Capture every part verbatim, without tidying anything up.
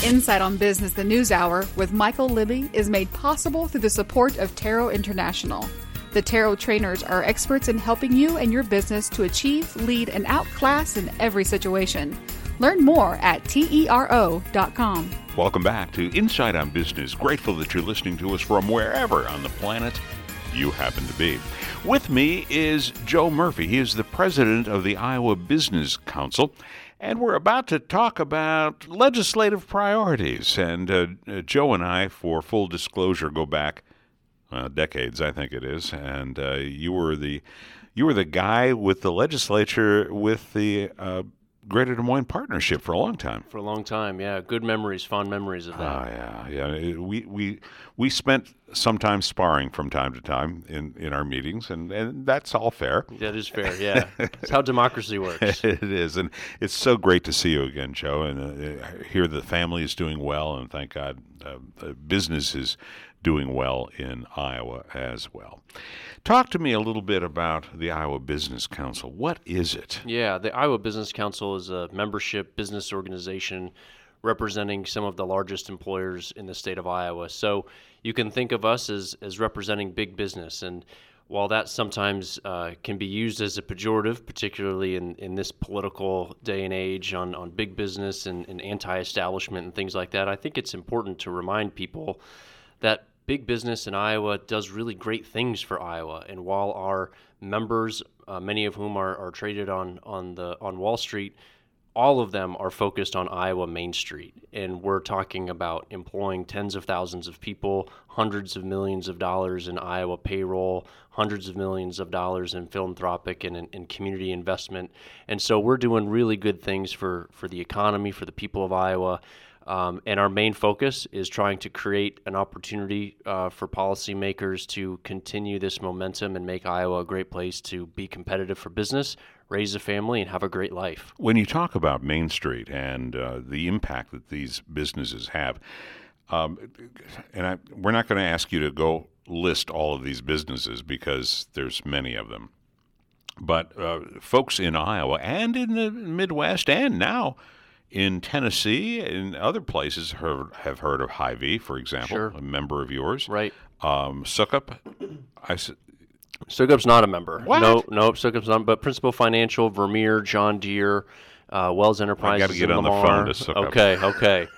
Insight on Business, the News Hour with Michael Libby is made possible through the support of Tarot International. The Tarot trainers are experts in helping you and your business to achieve, lead, and outclass in every situation. Learn more at tero dot com. Welcome back to Insight on Business. Grateful that you're listening to us from wherever on the planet you happen to be. With me is Joe Murphy. He is the president of the Iowa Business Council, and we're about to talk about legislative priorities. And uh, Joe and I, for full disclosure, go back uh, decades, I think it is. And uh, you were the you were the guy with the legislature with the uh, Greater Des Moines Partnership for a long time. For a long time, yeah. Good memories, fond memories of that. Oh, yeah, yeah. We we we spent some time sparring from time to time in, in our meetings, and, and that's all fair. That is fair, yeah. It's how democracy works. It is, and it's so great to see you again, Joe, and uh, hear the family is doing well, and thank God uh, the business is doing well in Iowa as well. Talk to me a little bit about the Iowa Business Council. What is it? Yeah, the Iowa Business Council is a membership business organization representing some of the largest employers in the state of Iowa. So you can think of us as, as representing big business. And while that sometimes uh, can be used as a pejorative, particularly in, in this political day and age on, on big business and, and anti-establishment and things like that, I think it's important to remind people that big business in Iowa does really great things for Iowa. And while our members, uh, many of whom are, are traded on, on the on Wall Street, all of them are focused on Iowa Main Street. And we're talking about employing tens of thousands of people, hundreds of millions of dollars in Iowa payroll, hundreds of millions of dollars in philanthropic and in, in community investment. And so we're doing really good things for, for the economy, for the people of Iowa. Um, and our main focus is trying to create an opportunity uh, for policymakers to continue this momentum and make Iowa a great place to be competitive for business, raise a family, and have a great life. When you talk about Main Street and uh, the impact that these businesses have, um, and I, we're not going to ask you to go list all of these businesses because there's many of them, but uh, folks in Iowa and in the Midwest and now in Tennessee and other places have, have heard of Hy-Vee, for example, Sure. a member of yours. Right. Um, Suckup, I s- Succup's not a member. What? No, no, Succup's not. But Principal Financial, Vermeer, John Deere, uh, Wells Enterprises. I got to get in on the Lamar. phone to Suckup. Okay, okay.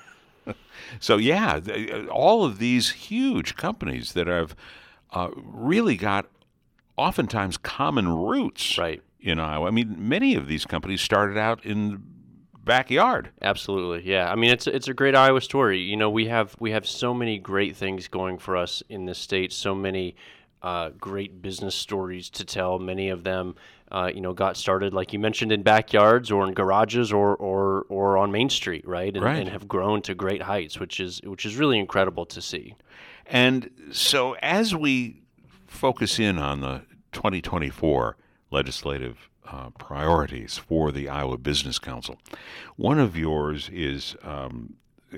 So, yeah, th- all of these huge companies that have uh, really got oftentimes common roots Right. in Iowa. I mean, many of these companies started out in the backyard. Absolutely, yeah. I mean, it's it's a great Iowa story. You know, we have we have so many great things going for us in this state. So many uh, great business stories to tell. Many of them, uh, you know, got started, like you mentioned, in backyards or in garages or or, or on Main Street, right? And, Right. and have grown to great heights, which is which is really incredible to see. And so as we focus in on the twenty twenty-four legislative uh, priorities for the Iowa Business Council, one of yours is, um,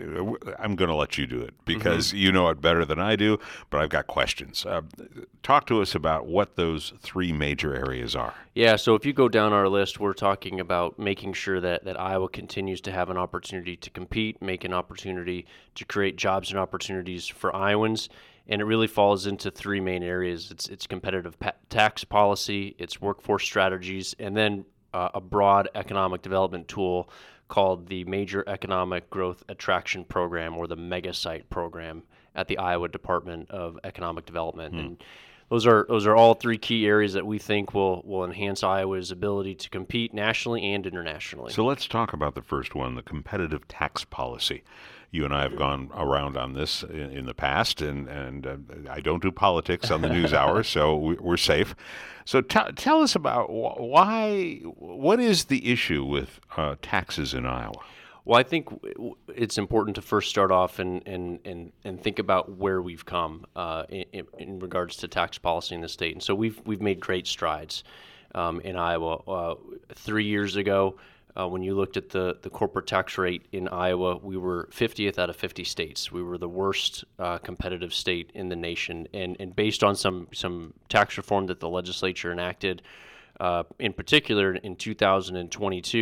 I'm going to let you do it because mm-hmm. you know it better than I do, but I've got questions. Uh, talk to us about what those three major areas are. Yeah, so if you go down our list, we're talking about making sure that, that Iowa continues to have an opportunity to compete, make an opportunity to create jobs and opportunities for Iowans. And it really falls into three main areas. It's it's competitive pa- tax policy, it's workforce strategies, and then uh, a broad economic development tool called the Major Economic Growth Attraction Program, or the MegaSite program at the Iowa Department of Economic Development. Hmm. And those are those are all three key areas that we think will will enhance Iowa's ability to compete nationally and internationally. So let's talk about the first one, the competitive tax policy. You and I have gone around on this in, in the past, and, and uh, I don't do politics on the news hour, so we, we're safe. So t- tell us about wh- why, what is the issue with uh, taxes in Iowa? Well, I think it's important to first start off and and, and, and think about where we've come uh, in, in regards to tax policy in the state. And so we've we've made great strides um, in Iowa. Uh, three years ago, Uh, when you looked at the, the corporate tax rate in Iowa, we were fiftieth out of fifty states. We were the worst uh, competitive state in the nation. And, and based on some, some tax reform that the legislature enacted, uh, in particular in two thousand twenty-two,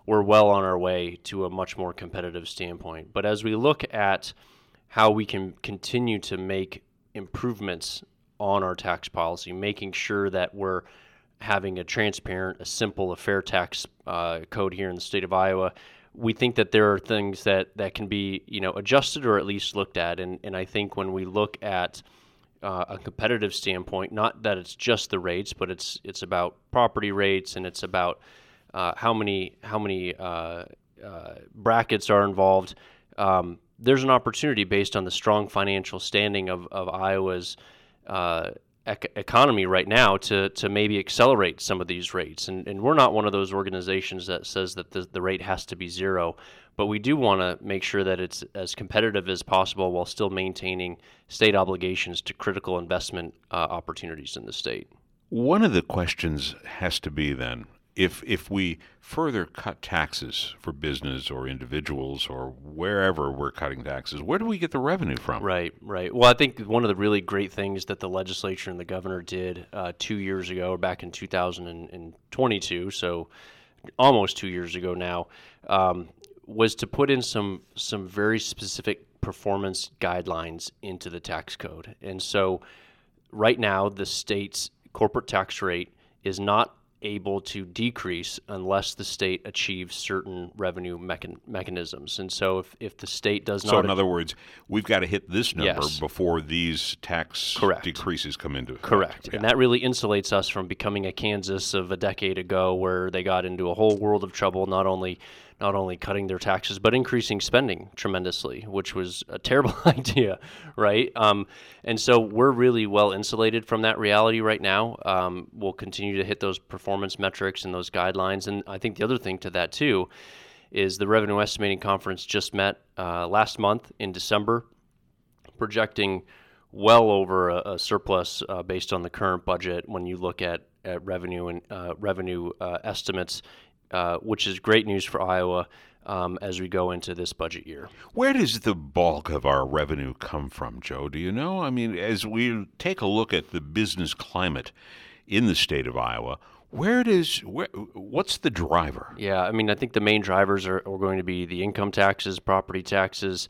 we're well on our way to a much more competitive standpoint. But as we look at how we can continue to make improvements on our tax policy, making sure that we're having a transparent, a simple, a fair tax uh, code here in the state of Iowa, we think that there are things that, that can be, you know, adjusted or at least looked at. And, and I think when we look at uh, a competitive standpoint, not that it's just the rates, but it's it's about property rates, and it's about uh, how many how many uh, uh, brackets are involved. Um, there's an opportunity based on the strong financial standing of, of Iowa's uh, ec- economy right now to to maybe accelerate some of these rates. And, and we're not one of those organizations that says that the, the rate has to be zero, but we do want to make sure that it's as competitive as possible while still maintaining state obligations to critical investment uh, opportunities in the state. One of the questions has to be then, if if we further cut taxes for business or individuals or wherever we're cutting taxes, where do we get the revenue from? Right, right. Well, I think one of the really great things that the legislature and the governor did uh, two years ago, back in two thousand twenty-two, so almost two years ago now, um, was to put in some some very specific performance guidelines into the tax code. And so right now, the state's corporate tax rate is not able to decrease unless the state achieves certain revenue mechan- mechanisms. And so if, if the state does not... So in other words, we've got to hit this number Yes. before these tax Correct. decreases come into effect. Correct. Yeah. And that really insulates us from becoming a Kansas of a decade ago where they got into a whole world of trouble, not only not only cutting their taxes, but increasing spending tremendously, which was a terrible idea, right? Um, and so we're really well insulated from that reality right now. Um, we'll continue to hit those performance metrics and those guidelines. And I think the other thing to that, too, is the Revenue Estimating Conference just met uh, last month in December, projecting well over a, a surplus uh, based on the current budget when you look at, at revenue and uh, revenue uh, estimates, uh, which is great news for Iowa um, as we go into this budget year. Where does the bulk of our revenue come from, Joe? Do you know? I mean, as we take a look at the business climate in the state of Iowa, where does where, what's the driver? Yeah, I mean, I think the main drivers are, are going to be the income taxes, property taxes,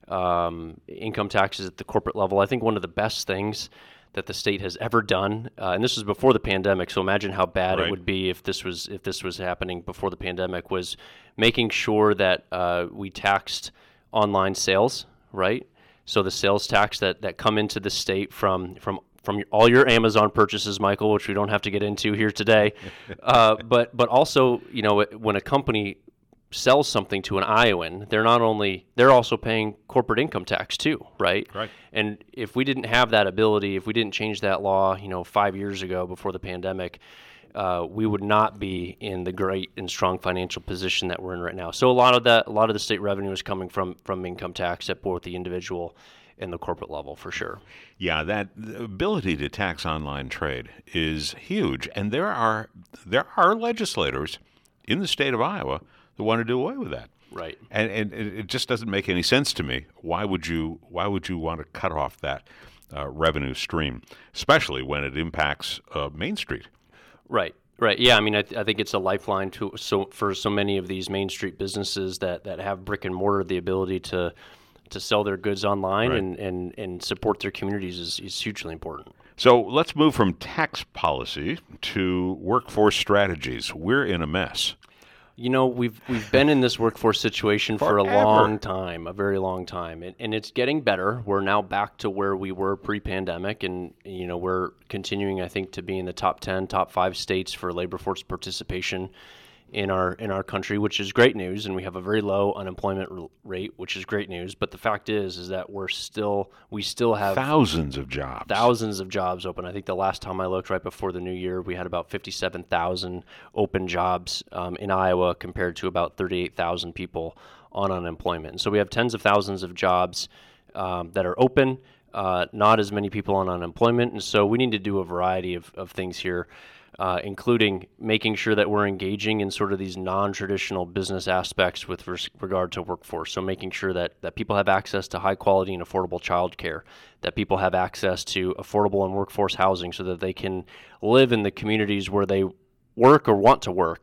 um, income taxes at the corporate level. I think one of the best things that the state has ever done, uh, and this was before the pandemic, so imagine how bad Right. it would be if this was if this was happening before the pandemic, was making sure that uh, we taxed online sales, right? So the sales tax that, that come into the state from from from all your Amazon purchases, Michael, which we don't have to get into here today, uh, but but also, you know, when a company sells something to an Iowan, they're not only they're also paying corporate income tax too, right? Right. And if we didn't have that ability, if we didn't change that law, you know, five years ago before the pandemic, uh, we would not be in the great and strong financial position that we're in right now. So a lot of that, a lot of the state revenue is coming from from income tax at both the individual and the corporate level, for sure. Yeah, that the ability to tax online trade is huge, and there are there are legislators in the state of Iowa that want to do away with that. Right. And and it it just doesn't make any sense to me. Why would you Why would you want to cut off that uh, revenue stream, especially when it impacts uh, Main Street? Right. Right. Yeah. I mean, I, th- I think it's a lifeline to so for so many of these Main Street businesses that, that have brick and mortar, the ability to to sell their goods online Right. and, and, and support their communities is, is hugely important. So let's move from tax policy to workforce strategies. We're in a mess. You know, we've we've been in this workforce situation for a Forever. long time, a very long time, and, and it's getting better. We're now back to where we were pre-pandemic, and you know we're continuing, I think, to be in the top ten, top five states for labor force participation in our in our country, which is great news. And we have a very low unemployment r- rate, which is great news. But the fact is, is that we're still we still have Thousands of jobs. thousands of jobs open. I think the last time I looked, right before the new year, we had about fifty-seven thousand open jobs um, in Iowa compared to about thirty-eight thousand people on unemployment. And so we have tens of thousands of jobs um, that are open, uh, not as many people on unemployment. And so we need to do a variety of, of things here, uh, including making sure that we're engaging in sort of these non-traditional business aspects with res- regard to workforce. So making sure that, that people have access to high quality and affordable childcare, that people have access to affordable and workforce housing so that they can live in the communities where they work or want to work,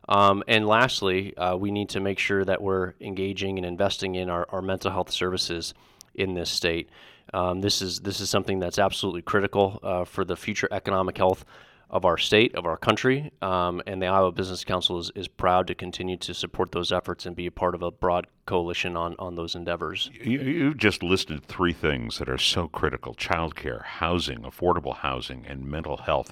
Um, and lastly, uh, we need to make sure that we're engaging and investing in our, our mental health services in this state. Um, this is this is something that's absolutely critical uh, for the future economic health of our state, of our country, um, and the Iowa Business Council is, is proud to continue to support those efforts and be a part of a broad coalition on, on those endeavors. You, you've just listed three things that are so critical: childcare, housing, affordable housing, and mental health.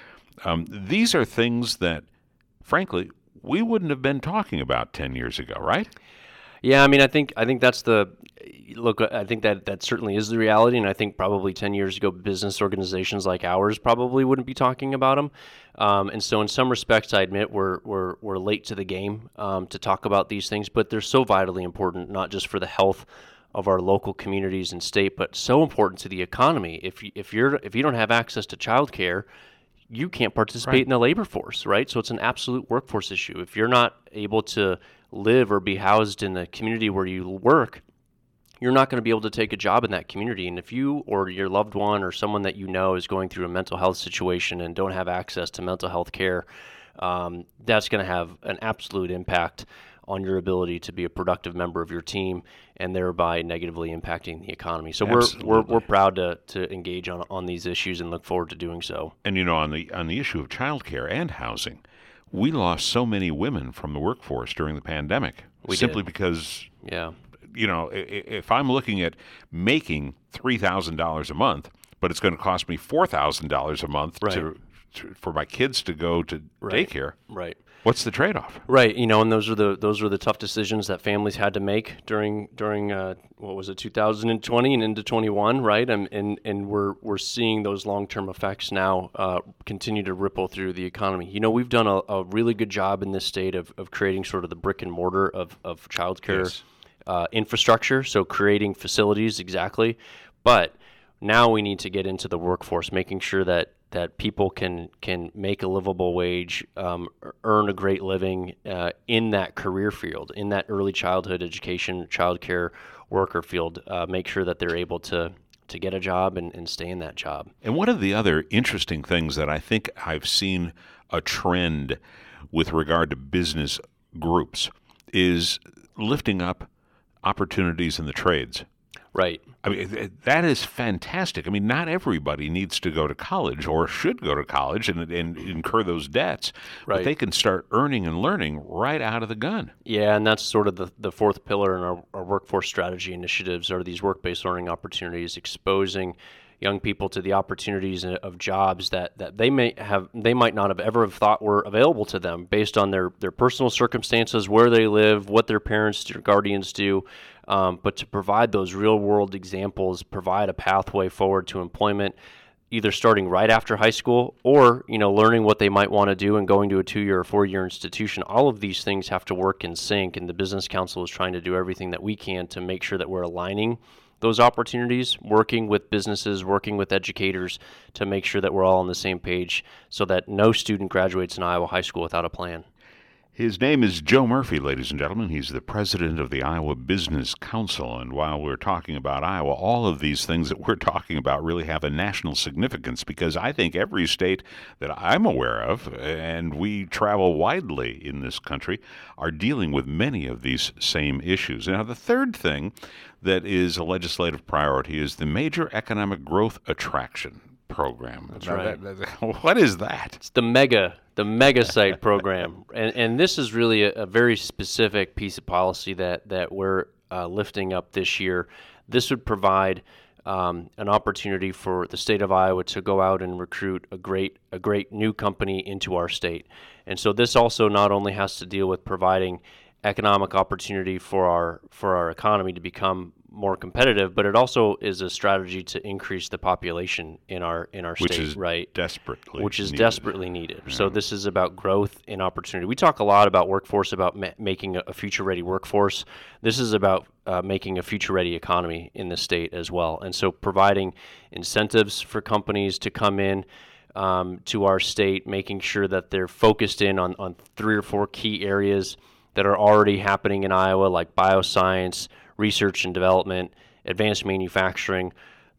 Um, these are things that, frankly, we wouldn't have been talking about ten years ago, right? Yeah, I mean, I think I think that's the look. I think that that certainly is the reality, and I think probably ten years ago, business organizations like ours probably wouldn't be talking about them. Um, and so, in some respects, I admit we're we're we're late to the game um, to talk about these things, but they're so vitally important, not just for the health of our local communities and state, but so important to the economy. If you, if you're if you don't have access to childcare, you can't participate Right. in the labor force, right? So it's an absolute workforce issue. If you're not able to live or be housed in the community where you work, you're not going to be able to take a job in that community. And if you or your loved one or someone that you know is going through a mental health situation and don't have access to mental health care, um, that's going to have an absolute impact on your ability to be a productive member of your team and thereby negatively impacting the economy. So we're, we're we're proud to to engage on on these issues and look forward to doing so. And you know, on the on the issue of childcare and housing, we lost so many women from the workforce during the pandemic We simply did. because, Yeah. you know, i- i- if I'm looking at making three thousand dollars a month, but it's going to cost me four thousand dollars a month Right. to, to for my kids to go to Right. daycare, Right. what's the trade-off? Right, you know, and those are the those are the tough decisions that families had to make during during uh, what was it, two thousand twenty and into twenty-one, right? And and and we're we're seeing those long term effects now uh, continue to ripple through the economy. You know, we've done a, a really good job in this state of, of creating sort of the brick and mortar of of childcare Yes. uh, infrastructure, so creating facilities exactly, but now we need to get into the workforce, making sure that that people can can make a livable wage, um, earn a great living uh, in that career field, in that early childhood education, childcare worker field. Uh, make sure that they're able to to get a job and, and stay in that job. And one of the other interesting things that I think I've seen a trend with regard to business groups is lifting up opportunities in the trades. Right. I mean, th- that is fantastic. I mean, not everybody needs to go to college or should go to college and, and incur those debts, but Right. they can start earning and learning right out of the gun. Yeah, and that's sort of the, the fourth pillar in our, our workforce strategy initiatives are these work-based learning opportunities, exposing young people to the opportunities of jobs that, that they may have they might not have ever have thought were available to them based on their, their personal circumstances, where they live, what their parents or guardians do, um, but to provide those real-world examples, provide a pathway forward to employment, either starting right after high school or, you know, learning what they might want to do and going to a two-year or four-year institution. All of these things have to work in sync, and the Business Council is trying to do everything that we can to make sure that we're aligning those opportunities, working with businesses, working with educators to make sure that we're all on the same page so that no student graduates in Iowa high school without a plan. His name is Joe Murphy, ladies and gentlemen. He's the president of the Iowa Business Council. And while we're talking about Iowa, all of these things that we're talking about really have a national significance because I think every state that I'm aware of, and we travel widely in this country, are dealing with many of these same issues. Now, the third thing that is a legislative priority is the Major Economic Growth Attraction Program. That's Now, right. that- that- what is that? It's the mega, the mega site program, and and this is really a, a very specific piece of policy that that we're uh, lifting up this year. This would provide um, an opportunity for the state of Iowa to go out and recruit a great a great new company into our state, and so this also not only has to deal with providing economic opportunity for our for our economy to become more competitive, but it also is a strategy to increase the population in our in our Which state, is right? desperately Which is needed. desperately needed. So this is about growth and opportunity. We talk a lot about workforce, about ma- making a, a future-ready workforce. This is about uh, making a future-ready economy in the state as well. And so providing incentives for companies to come in um, to our state, making sure that they're focused in on, on three or four key areas that are already happening in Iowa, like bioscience, research and development, advanced manufacturing.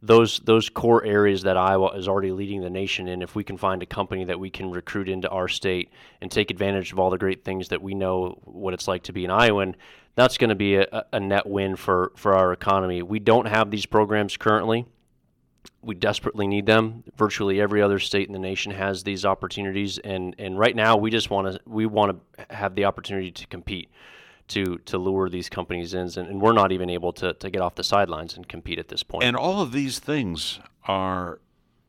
those those core areas that Iowa is already leading the nation in, if we can find a company that we can recruit into our state and take advantage of all the great things that we know what it's like to be an Iowan, that's going to be a, a net win for, for our economy. We don't have these programs currently. We desperately need them. Virtually every other state in the nation has these opportunities, and, and right now we just want to we want to have the opportunity to compete, to to lure these companies in, and, and we're not even able to, to get off the sidelines and compete at this point. And all of these things are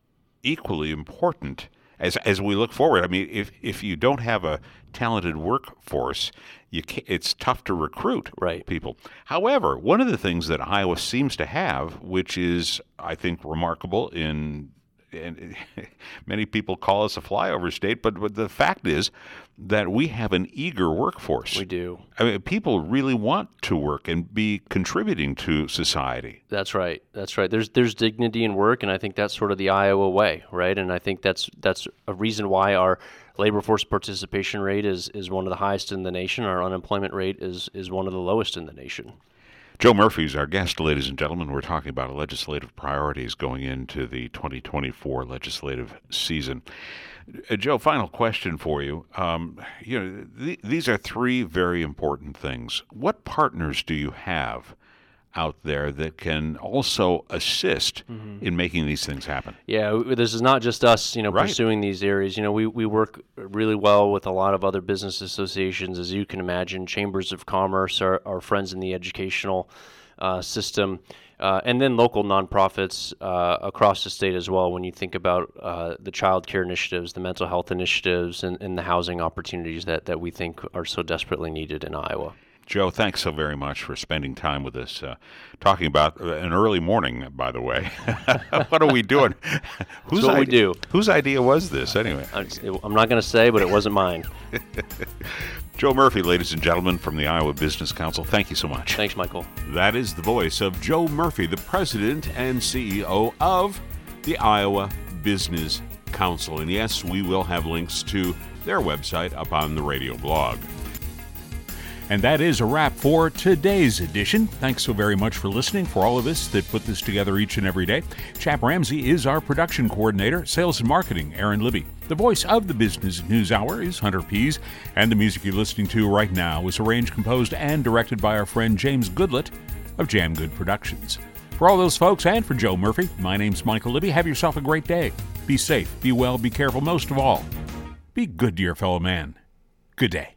equally important as as we look forward. I mean, if if you don't have a talented workforce, you can't, it's tough to recruit right. people. However, one of the things that Iowa seems to have, which is, I think, remarkable in and many people call us a flyover state, but, but the fact is that we have an eager workforce. We do. I mean, people really want to work and be contributing to society. That's right. That's right. There's there's dignity in work, and I think that's sort of the Iowa way, right? And I think that's that's a reason why our labor force participation rate is, is one of the highest in the nation. Our unemployment rate is is one of the lowest in the nation. Joe Murphy is our guest, ladies and gentlemen. We're talking about legislative priorities going into the twenty twenty-four legislative season. Uh, Joe, final question for you. Um, you know, th- these are three very important things. What partners do you have out there that can also assist mm-hmm. in making these things happen? Yeah, this is not just us, you know, right. pursuing these areas. You know, we, we work really well with a lot of other business associations, as you can imagine. Chambers of Commerce, our, our friends in the educational uh, system, uh, and then local nonprofits uh, across the state as well. When you think about uh, the child care initiatives, the mental health initiatives, and, and the housing opportunities that, that we think are so desperately needed in Iowa. Joe, thanks so very much for spending time with us, uh, talking about an early morning, by the way. What are we doing? Whose That's what idea, we do. Whose idea was this, anyway? I'm not going to say, but it wasn't mine. Joe Murphy, ladies and gentlemen, from the Iowa Business Council, thank you so much. Thanks, Michael. That is the voice of Joe Murphy, the president and C E O of the Iowa Business Council. And yes, we will have links to their website up on the radio blog. And that is a wrap for today's edition. Thanks so very much for listening. For all of us that put this together each and every day, Chap Ramsey is our production coordinator, sales and marketing, Aaron Libby. The voice of the Business News Hour is Hunter Pease, and the music you're listening to right now was arranged, composed, and directed by our friend James Goodlett of Jam Good Productions. For all those folks and for Joe Murphy, my name's Michael Libby. Have yourself a great day. Be safe, be well, be careful. Most of all, be good to your fellow man. Good day.